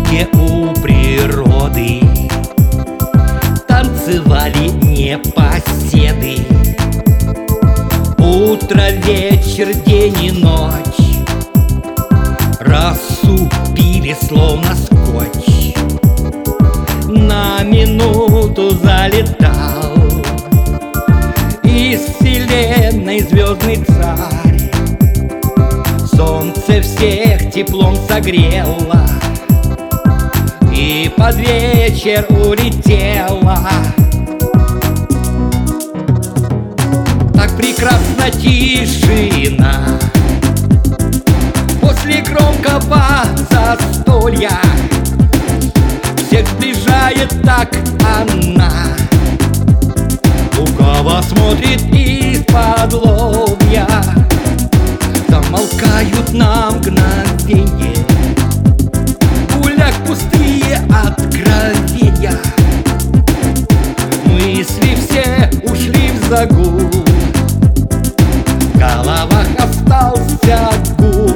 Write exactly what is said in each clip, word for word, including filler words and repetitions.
луге у природы танцевали непоседы. Утро, вечер, день и ночь рассупили словно скотч. На минуту залетал из вселенной звездный царь. Солнце всех теплом согрело и под вечер улетело. Так прекрасна тишина после громкого застолья. Всех сближает так она, лукаво смотрит из-под лобья. Замолкают на мгновенье в гулях пустые откровения. Мысли все ушли в загул, в головах остался гул.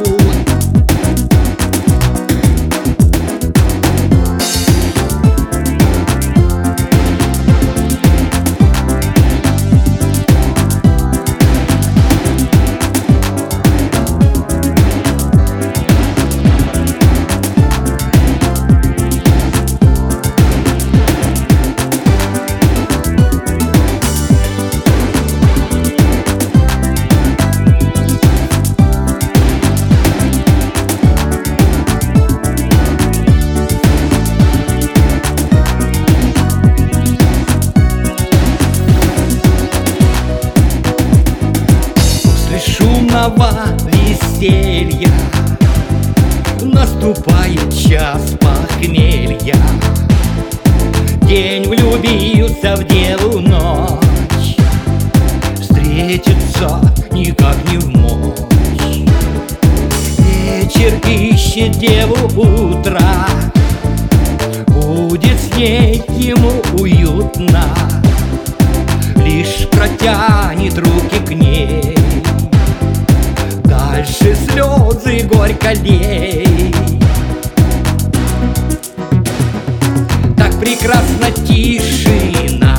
Шумного веселья наступает час похмелья. День влюбился в деву, ночь встретиться никак не в мочь. Вечер ищет деву утра, будет с ней ему уютно. Лишь протянет руки к ней, дальше слезы горько лей. Так прекрасна тишина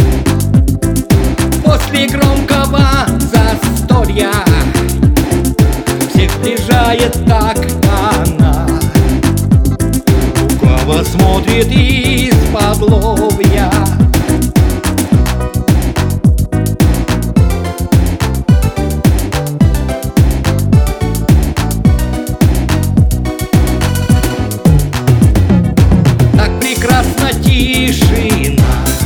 после громкого застолья. Всех сближает так она, лукаво смотрит из-под лобья. Прекрасна тишина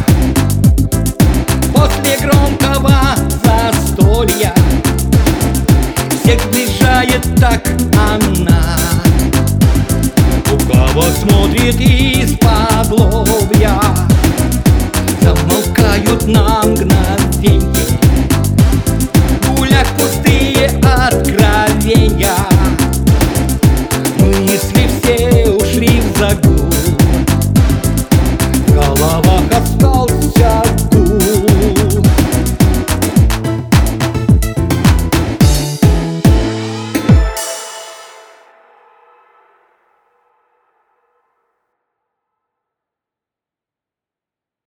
после громкого застолья. Всех сближает так она, лукаво смотрит из-под лобья.